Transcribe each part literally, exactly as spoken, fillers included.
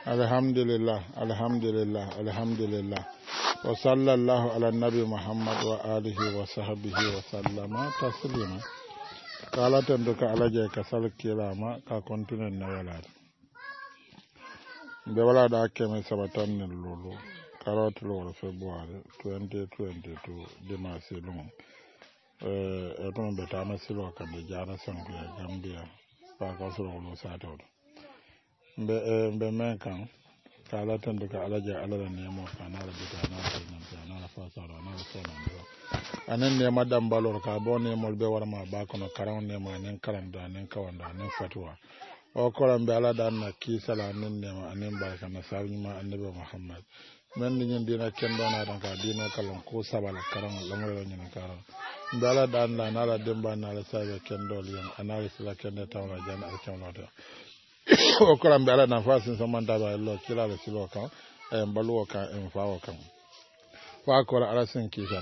alhamdulillah alhamdulillah alhamdulillah wa sallallahu ala nabi muhammad wa alihi wa sahbihi wa sallama taslima kala tendo ka alaje ka salkilama ka kontinen na wala be wala da keme sabatan ne lulu karot lulu february twenty twenty-two dimanche long eh eton be tama silo ka de jara sanku ya gambia pa ka solo lo sato be be men kan kala tando ka alaje alala ne mo kana la bita na na na fasara na so na do anen ne madam balor ka bone mol be warma ba kono karan ne ma nen kalanda nen kawanda nen fatwa o kolam be ala dan na kisala nen ne ma anen baraka na sabi ma annabi muhammad men ni nyen dina kendo na dan ka dino kalon ko sabala karan lamoro nyen karan be ala dan la na la demba na la sabe kendo liyan analysis la kendo tawla jan al kamata o kolam be ala na fasin samanta ba lo kila le silo kan e mbaluwo kan en fawo kan wa ko ala sen kisan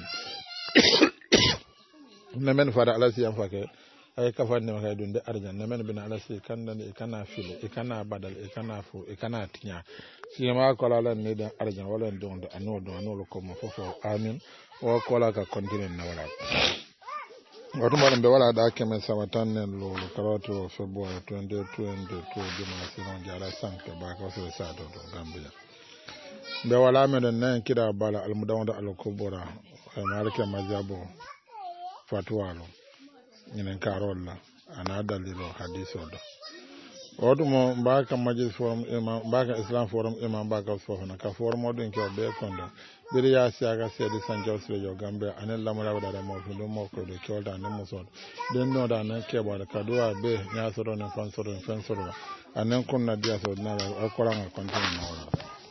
nemen fara alasi yan fake ay kafan ne kay dunde arjan nemen bin alasi kandan e kana filo e kana badal e kana fu e kana tinya si ma ko la ne den arjan wala don do anu do anu ko mo fofo amin o ko la ka continue na wala wato mo be wala da kemen samatan nen lo karoto february twenty twenty-two dimanche non jara sanke ba ko so sa do gambia be wala me den nan kida bala almudawda alkubura e malike majabo fatwalo ñinen karolla ana dalilo hadiso do odumo mbaka majlis forum imam mbaka islam forum imam mbaka fofana ka forum odun ke be kondo biri ya siaga sedi sanjo slejo gambe anen lamara wada mo fundo mo ko do kolda ne musod den no da nan ke bala kadua be nya soro ne fansoro fansoro anen kunna dia so na o koranga kontinu na wala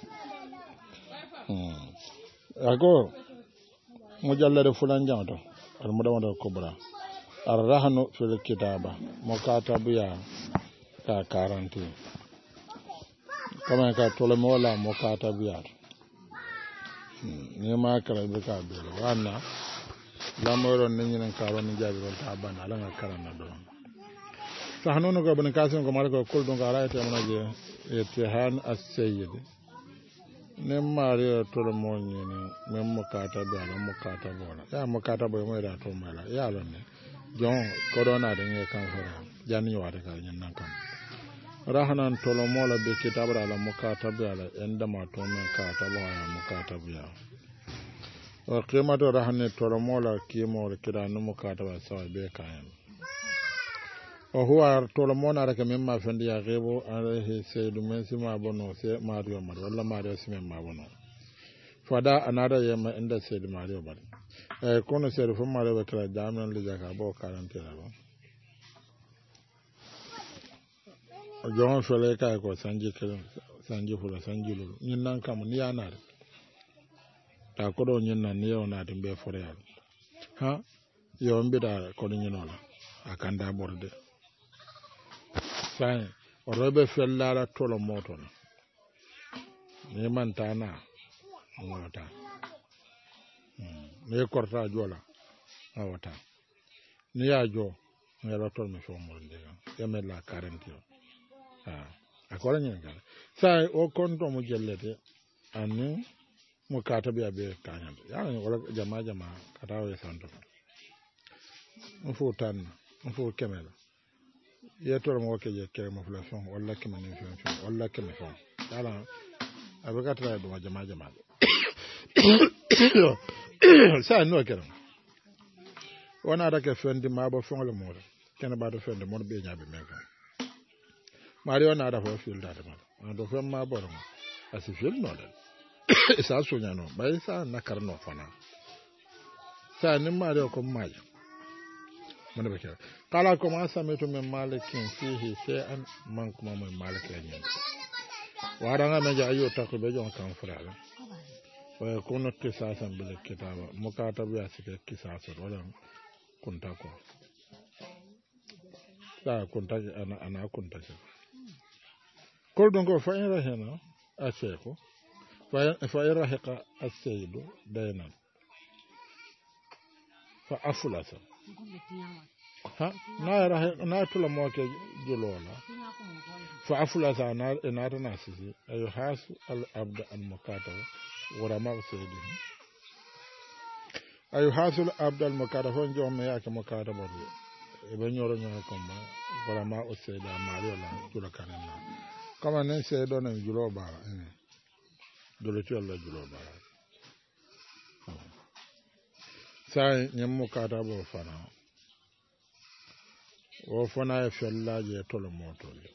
hmm ago mujallade fulan jamto al mudawada kubra arrahnu fil kitaba mukatabiya ka karanti kama ka tole mola mukatabiya ni ma kala be ka be wana lamoro ni nyen karon jabi ron ta bana la nga karana do sahnono ko ban kasim ko mal ko kul don ga raite mo je etihan as-sayyid ne mari tole mo nyene mem mukatabiya la mukatabola ya mukatabo mo da to mala ya lo ne jon corona de nge kan fara janni wata ka nyen nan kam rahanan tolomola be kitabra la mukatabi ala enda ma to men ka tabo ya mukatabi ya wa qimatu rahane tolomola kimo kida no mukataba sawa be kayan o huwa tolomona raka memma fendi ya gebo alayhi sayyidu mensi ma bono se mario mar walla mario simen ma bono fada anada yema inda sayyidu mario bar e kono sere fo mare betara damen le jaka bo quarantaine ba o jon fele kay ko sanji kelen sanji fula sanji lu nyin nan kam ni yanare ta ko do nyin nan ni yona de be fore yal ha yo mbida ko ni nyinola akanda borde sai o robe fellara tolo moton ni man tana ngota ne korta jola awata ni ya jo ne la tol me fo mo ndega yame la quarante ah akora nyen gal sai o konto mo jellete anni mo kata biya be kanyal ya wala jama jama kata we santo mo fo tan mo fo kemela ye tol mo ke je kere mo flation wala kemene fon wala kemene fon dala abakatra do jama jama sa no kero wana da ke fendi ma bo fongole mo ken ba do fendi mo be nyaabe meka mari wana da fo fil da ma do fem ma bo mo asi fil no da sa so nyano ba sa na karno fana sa ni mari ko maji mon be kero kala ko ma sameto men malikin fihi shay'an man kuma mo malikin nyen wada nga meja ayo takko be jon kan frala wa kono kisasa bil kitaba mukatabu ya sike kisasa wala kunta ko sa kunta ana ana kunta ko don ko fa ira hena aseko fa fa ira haqa as-sayyidu daynan fa aflasa ha na ra na tula mo ke julola fa afula sa na na ta na sisi ayu has al abd al muqaddam wara ma sayidi ayu hasul abd al muqaddam fon jo me ya ke muqaddam bo e be nyoro nyoro ko ma wara ma o sayida mario la jula kanana kama ne saydo na julo ba eh dole ti Allah julo ba sai nyam muqaddam bo fana o fana e fellaje tolo motole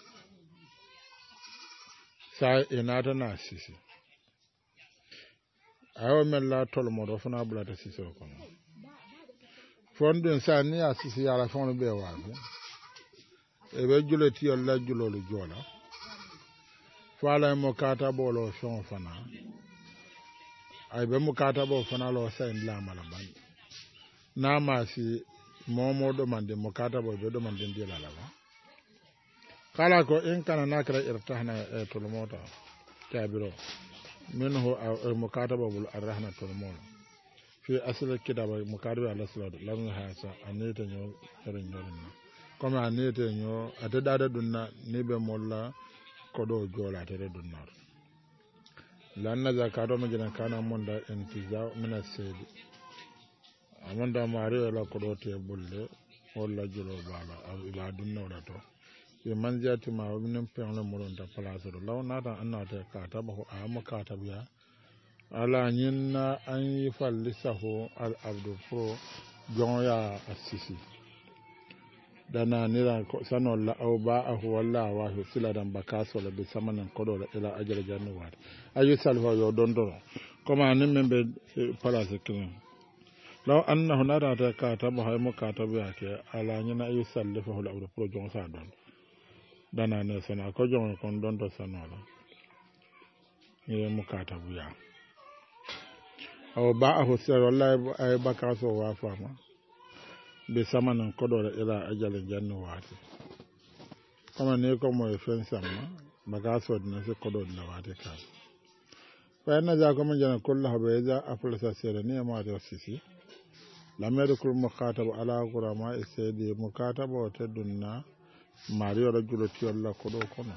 sa inata na sisi ayo mella tolo modo fana bulata sisi ko fondun sa ni asisi yala fon be wabe e be juleti yalla julolu jola fala mo kata bolo fon fana ay be mo kata bo fana lo sa en la mala ban na ma si momo do mande mo kata bo be do mande ndila la ba kala ko in kana nakra irtahna e tolo mota tabiro minhu mo kata bo bul arrahna tolo mota fi asl kidaba mo kata be ala salad lam hasa aneta nyo tere nyo comme aneta nyo ate dada dunna ni be molla ko do jola tere dunna lanna zakado me jina kana monda intiza mina sedi amanda mari la ko do te bulle wala julo bala ila dunna wala to e manjati ma wonum peŋle moronta place do law nata annata ka tabahu am ka tabya ala nyinna an yifallisahu al abdu pro jonya asisi dana nira ko sanolla aw ba'ahu walla wa sila dan bakaso la be samanan kodo ila ajal jannu wa ayu salfa yo dondo koma nin membe place kin law annahu nata ka tabahu am ka tabya ke ala nyina ayu sallifahu al abdu pro jon sa don dana ne sana ko jon kon don to sanola ye mukata buya aw ba'ahu sir wallahi ay bakaso wa fama be samanan kodore ila ajale jannu wati kama ne ko mo fen sama bakaso dina se kodore na wati ka fa na ja ko man jana kullu habe ja aflasa sere ne ma do sisi la medo kul mukatab ala qurama isedi mukatab o tedunna mario rajulo ti Allah kodo kono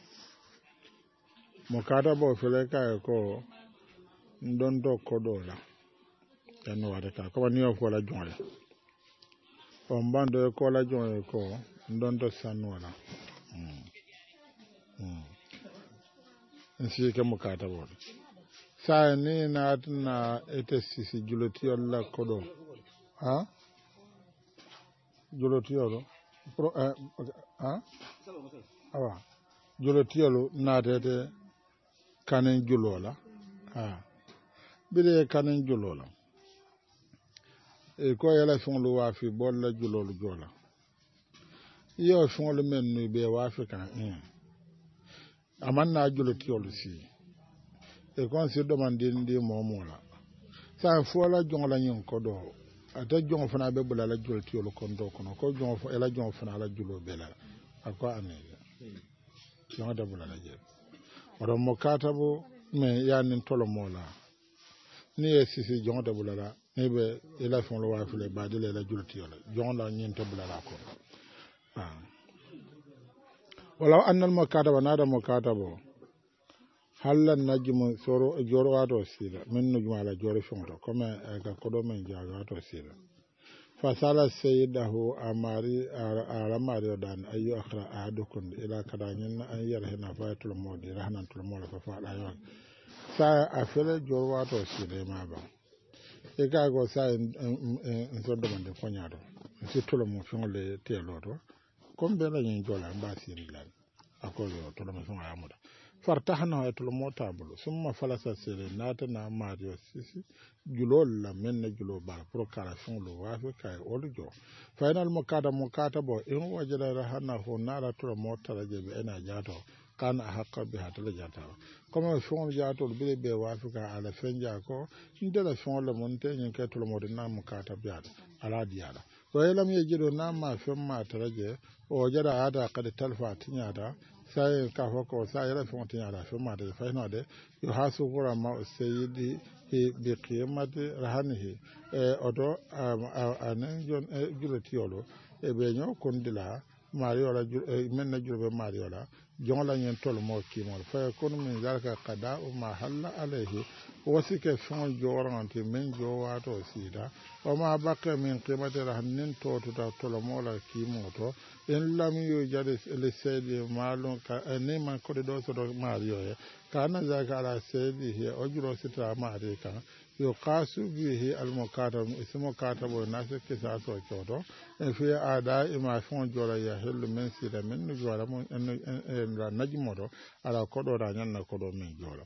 mukatab o fele ka ko ndon do kodola jannu wati ka ko ni o ko la jonle on bando ko la jonle ko ndon do sanwala mm mm nsi ke mukatab o sa ni na na ete sisi juloti Allah kodo ha juloti yoro pro eh ha awa juloti yoro na tete kanen julola ha bide kanen julola e ko yala fonlo wa fi bolla julolu jola yo fonlo men ni be wa fi kan mm amanna juloti yoro si e kon si demande ndi momola sa fola jongla nyin kodo ata jongo fana be bula la julti yolo kondo kono ko jongo fo ela jongo fana la julo bela akwa anega jongo da bula la je oro mo katabo me ya nin tolo mola ni e sisi jongo da bula la ne be ela fon lo wa fule ba de la julti yolo jongo la nyin to bula la ko ah wala annal makataba nada makatabo hallan najmu soro joro wato sila min no jumala joro fonto comme ka kodo men jaaga wato sila fa sala sayyidahu amari aramari dan ayu akhra adukun ila kadanyin an yarhina fatul modi rahnatul mola fa fa ayon sa afele joro wato sila ma ba e ka go sa en so do mande fonyado si tulo mo fingole telodo kombe la nyin jola mbasi rilal akolo tulo mo fonga amuda fartahna etul motabulu summa falasa sere nata na mario sisi julol la menne julo bar proclamation lo wafe kay oljo final mukada mukata bo in wajala rahana ho nara tul motala je be ena jato kan hakka bi hatala jata comme fon jato be be wafe ka ala fenja ko ndela fon le monte nyen ke tul modina mukata biada ala diada wa lam yajidu na ma fem ma taraje o jara ada kad talfa tinyada sai ka foko sai ra fonti ala fe ma de fa no de yo hasu gura ma sayyidi he bi qiyamati rahanihi e odo anen jon e juletiolo e be nyo kondila mariola men na julbe mariola jongla nyen tol mo kimol fa kon min zalika qada ma halla alayhi wasike fon joranti men jowato sida o ma bakka min qimati rahnin to to tol mo la kimoto en lam yo jade le sede malon ka ne man ko do so do mario e kana zaka ala sede he o juro sita mari kan yo qasu bihi al mukatab ismu katabo nasu kisa so chodo e fi ada ima fon jora ya helu men sida men no jora mo en la najmodo ala kodo ra nyanna kodo men jora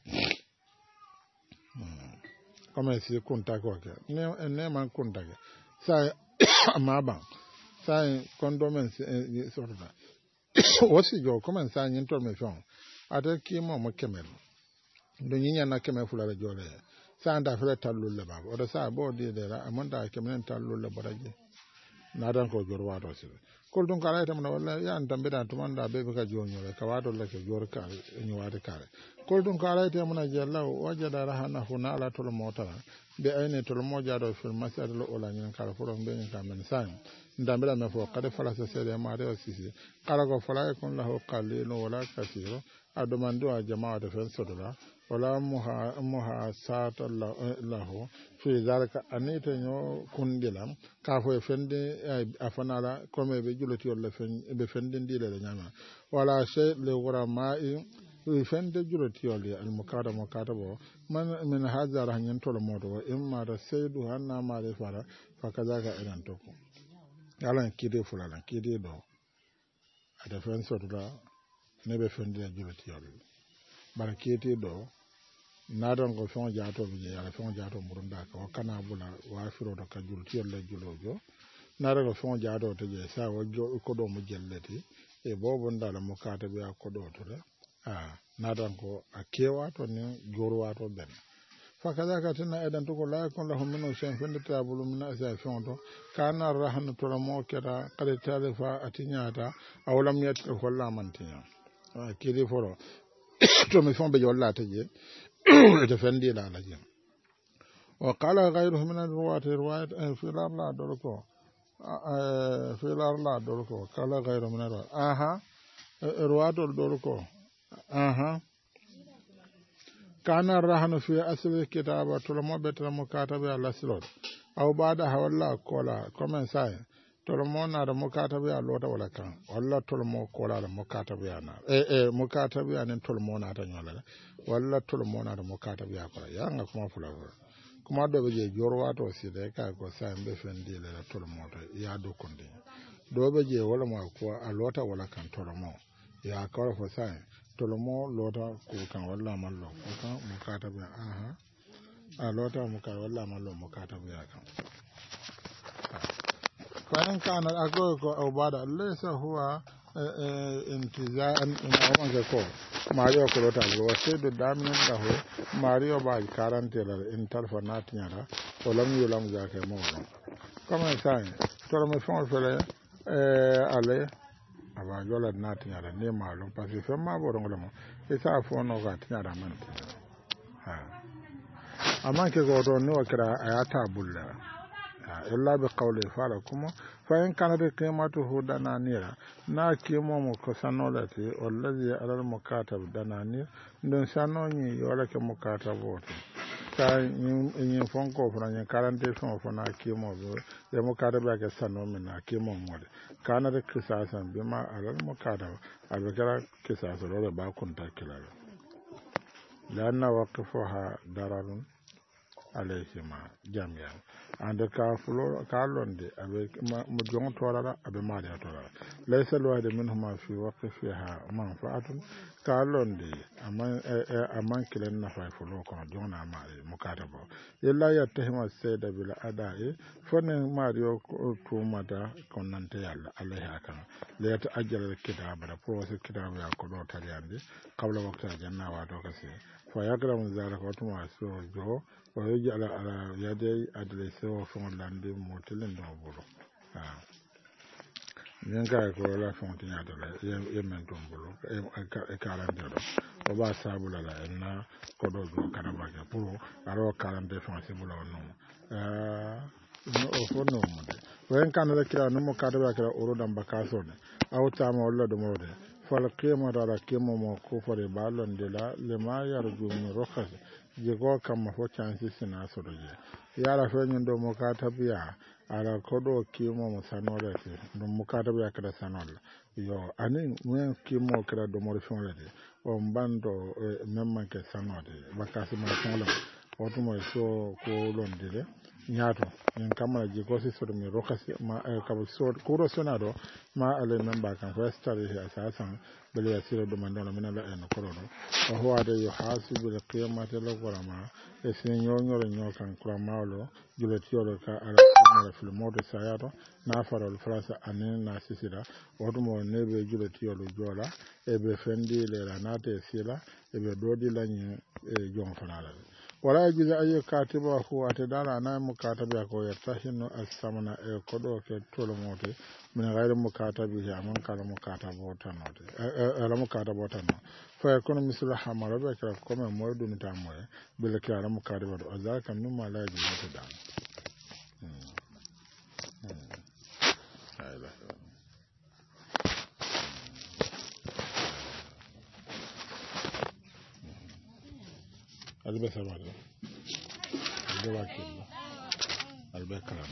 comme si kunta ko ke ne ne man kunta ke sai amaba sai kondomen sorta wosi jo comme ça nyin to me fon ata ki mo mo kemel do nyinya na kemel fulala jole sa nda fere tallu le baba o sa bo de de la amanda kemel tallu le boraje na dan ko jor wato si kol dun kala tam na wala ya ndambe da tumanda be be ka jonyo le ka wato le ke jor ka ni wade kare kol dun kala tam na jalla wajada rahana huna ala tul motara be ayne tul moja do fil masad lo ola nyen kala furo be nyen ka men san ndambe da me fo kade fala sa sele ma de sisi kala ko fala ko lahu qalilo wala kasiro adomando a jamaa de fen sodola wala muha muha sata lahu fi zalika anita nyo kundilam ka fo fende afanala comme be juloti wala fen be fende ndile le nyama wala shay le wara mai fende juloti wala al mukada mukada bo man min hadha rahanyan tolo modo imma da saydu hanna ma de fara fakazaka idan toko yalan kide fulala kide do ada fen sodola nebe fende juloti wala bara kete do nadon ko fon jaato bi ya fon jaato murunda ko kana bula wa firo do ka jul tiel le julojo nara ko fon jaato to je sa wo ko do mo jelleti e bobo ndala mo kata be ko do to ah nadon ko akewa to ni jorwa to ben fakaza ka tana edan to ko la kon lahum minu shen fende tabulu min asa fon to kana rahnu to mo kera qad talifa atinyata awalam yat ko la mantinya ah kidi foro to mi fon be jolla taje defendi la la jëm wa qala ghayruhu min ar-ruwat riwayat fi al-arla dorko fi al-arla dorko qala ghayruhu min ar aha ruwat dorko aha kana rahanu fi asl kitaba tulmo betra mukatabi al-aslot aw ba'da hawalla kola comment ça tolmo na da mukatabi a lota wala kan walla tolmo kola da mukatabi ana eh eh mukatabi anen tolmo na ta nyola walla tolmo na da mukatabi a kola ya nga kuma fula kuma do be jorwa to si de ka ko sa mbe fendi le tolmo to ya do konde do be je wala ma ko a lota wala kan tolmo ya ko fo sa tolmo lota ko kan walla mallo ko kan mukatabi aha a lota mukatabi walla mallo mukatabi ya kan فإن كان الأقوى أو بعد ليس هو انتزاع أمام كو ماريو كلوتا وسيد دامن له ماريو بعد كارنتيلا إن تلفنات نيرا ولم يلام ذاك موضوع كما كان ترى مفهوم فله عليه aba jola nati nyara ne malum parce que ma bo ngolamo e sa fo no ga tinyara man ha amanke go do ne wakra ayata bulla illa bi qawli fala kuma fa in kana bi qimatuhu dananira na kimo mo ko sanolati wallazi ala al mukatab dananir don sanoni yola ke mukatab woto ta yin fonko fana yin karante fon fana kimo bo ya mukatab ya ke sanomi na kimo mo kana da kisasan bima ala al mukatab abikara kisasan lo ba kunta kilala lanna waqfuha dararun alayhima jami'an ande ka fulo ka londe abe mo jong torara abe maade torara laysa lawade minhuma fi waqfiha manfaatun ka londe aman aman kilen na fa fulo ko jongna maade mukatabo yalla yattahima sayda bil ada'i fone mario to mata konante yalla alayha kan la yata ajjal kitaba da pro se kitaba ya ko do taliyande qabla waqta janna wa do kasi fa yakramu zalika wa tuma so jo wa yaj'al ala yadi adresse wa fon lande motilen do bolo ñen kay ko la fonti ñata la ye men ton bolo e quarante do o ba sabula la na ko do do kana ba ke pour aro quarante fonti bolo no euh no o fo no mo de wen kan la kira no mo ka do kira oro dam ba ka so ne awta ma wala do mo de fal qiyama da qiyama mo ko fore balon de la le ma yarju min rokhas je go kam mo fo chances na so do je yara fe ñun do mo ka tabiya ala kodo kimo mo sanole te dum mukata be akada sanol yo ani men kimo kala do mo fonle de o mbando memma ke sanode bakasi ma fonla oto mo so ko londire nyaato en kamara ji ko si sodo mi rokasi ma ka so ko ro sonado ma ale memba kan ko stari ya sasan bele ya siro do mandona mina la en ko do o ho ade yo hasibu le qiyamati la qurama e sin nyoro nyokan kuramalo juletiolo ka ala mala fil modo sayato na farol frasa anen na sisira odumo nebe juletiolo jola e be fendi le ranate sila e be dodi lañi e jon fanala wala yajuzu ayu katiba hu atadala na mukatabi ko yatahinu as-samana e kodo ke tolo mote min ghayri mukatabi ya man kala mukatabo tanote e la mukatabo tanno fa yakunu mislu hamara be kala ko me moy dum ta moy bil kala mukatabo do azaka numa la yajuzu da albe sabado albe wakil albe kalam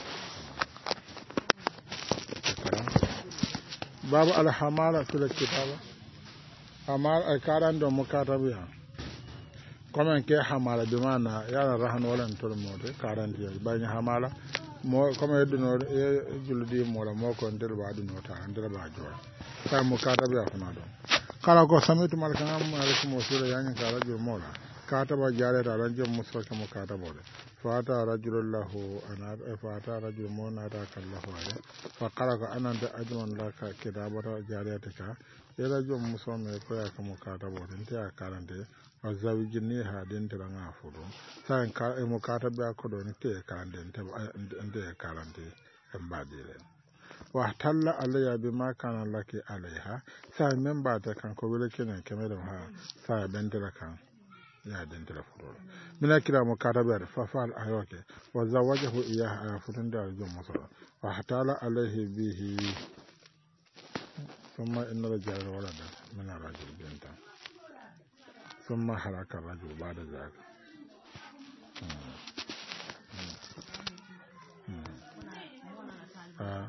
kalam babu alhamala fil kitaba hamal ay karan do mukatabiya comme ke hamala bi mana yana rahan wala tol mode karan di bañ hamala mo comme eduno e juldi mo la mo ko ndel ba duno ta ndel ba jora ta mukatabiya fana do kala ko samitu mal kan am alaikum wasila yani kala jur mola kataba jareta rajul musaka mo kataba de fata rajulullahu ana fata rajul mo nata kallahu ya fa qaraka ananta ajman laka kitabata jareta ila jom musome ko ya kamo kataba de ta karante azawijini ha den tira nga fudo san ka e mo kataba ko do te karante te karante embadire wa talla alayya bima kana laki alaiha sai memba ta kan ko wele kenen kemelo ha sai bendira kan ya den telefon mina kira mo katabe fa fal ayoke wa zawajahu iya futun da jom musala wa hatala alaihi bihi thumma inna rajala walada min rajul binta thumma halaka rajul ba'da zaka ah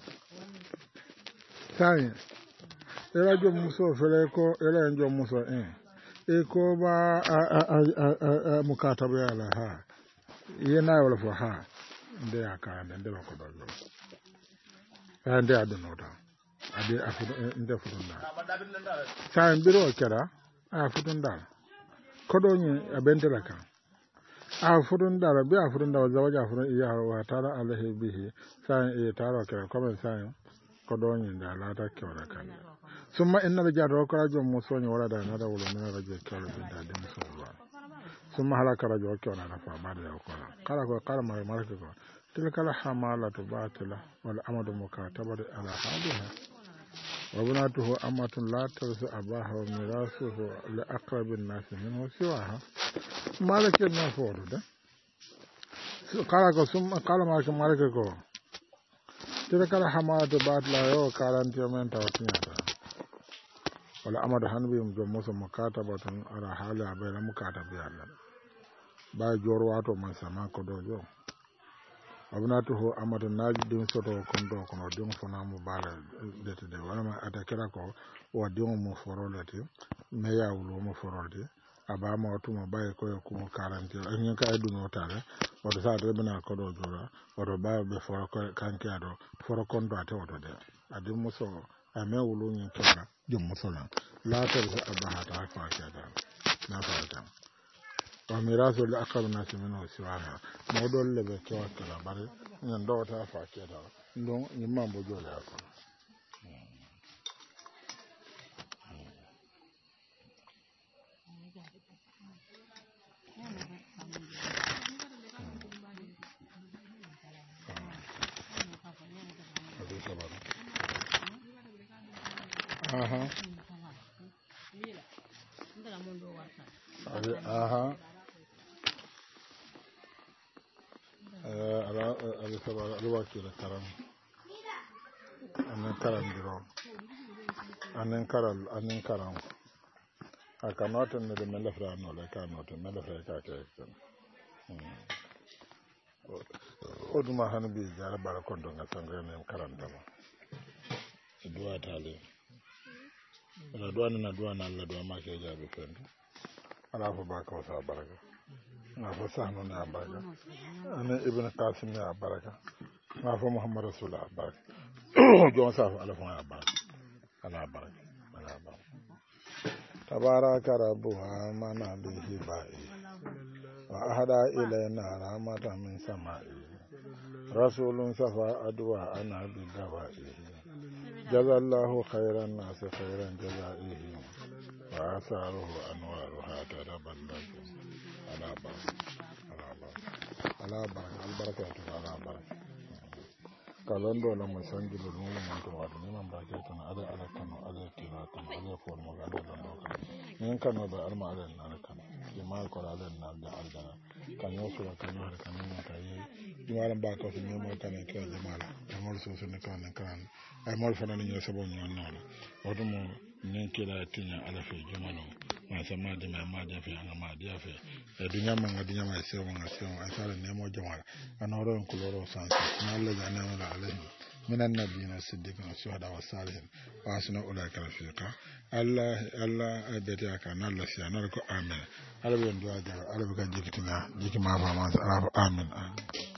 sai era jom muso fele ko era jom muso eh e ko ba a mukataba ala ha yana wala fo ha nde aka nde ko do lo ha nde adno ta ade afu nde fu dunda sa mbiro kera a fu dunda ko do ni abende la kan a fu dunda bi a fu dunda zawaja fu iya wa tara alaihi bihi sa e tara kera ko ben sa ko do ni da la ta kera kan summa inna rajula ko rajo musoni wala da na da wala na rajo kala bin da dem so wala summa halaka rajo ko na fa ba da ko kala ko kala mai marke ko tilka la hamalatu batila wal amadu mukataba ala hadiha wa bunatuhu amatun la tarsu abaha wa mirasuhu li aqrabin nas minhu siwaha malake na fodo da kala ko summa kala ma ko marke ko tilka la hamalatu batila yo karanti men tawtinya wala amadu hanbi mo muso mukatabatun ara hala bayna mukatabi Allah ba jor wato man sama ko do jo abnatuhu amadu naji din soto kondo kono din fona mo bala dete de wala ma atakira ko o din mo forolati me ya wulo mo forolati aba ma wato mo bay ko ko mo karanti en ka eduno tare o do sa de bana ko do jora o do ba be foro kanke ado foro kondo ate o do de adi muso ame wulo nyin kera jom musola la tarzu abahata fa kada na fata wa mirasu li aqrab nas minhu siwaha modol le be ko kala bare nyan do ta fa kada don ni mambo jole ko aha aha ala ala sabara alwa kila karam anen karam diro anen karal anen karam aka noten ne de mele fra no le ka noten mele fra ka ke o duma han bi jara bara kondo nga sangre ne karam dama duwa tale ala duwa na duwa na Allah duwa ma ke jabi fendo ala fa ba ka sa baraka na fa sahno na baraka ana ibn qasim ya baraka na fa muhammad rasulullah baraka jon sa fa ala fa baraka ala baraka ala baraka tabaraka rabbuha mana bihi ba'i wa ahada ilayna rahmatan min sama'i rasulun safa adwa ana bi dawa'i jazallahu khairan nas khairan jazaihi wa asaruhu anwaruha taraballahu ala baraka ala baraka ala baraka al barakatu ala baraka kalondo la mo sangilu mo mo to wadu ni man baraka tan ala ala tan ala tira tan ala for mo ganda do kan nin kan do alma ala nan kan ki ma ko ala nan da alda kan yo so kan yo kan mo tay jumalan ba ko ni mo tan ke jumala e mo so so ne kan kan ay mo fa nan ñu sabo ñu non wadu mo nin kila tinya ala fi jumalo ma sama de ma ma de fi nga ma dia fi e dunya ma nga dunya ma se mo nga se mo ay sala ne mo jumala anoro en kuloro san na alla ya na ala alayhi minan nabiyina siddiqina shuhada wa salihin wa asna ulaika rafiqa allah allah abeta ka na alla siya na ko amen ala be ndo aja ala be ka jikitina jikima fa ma amin amin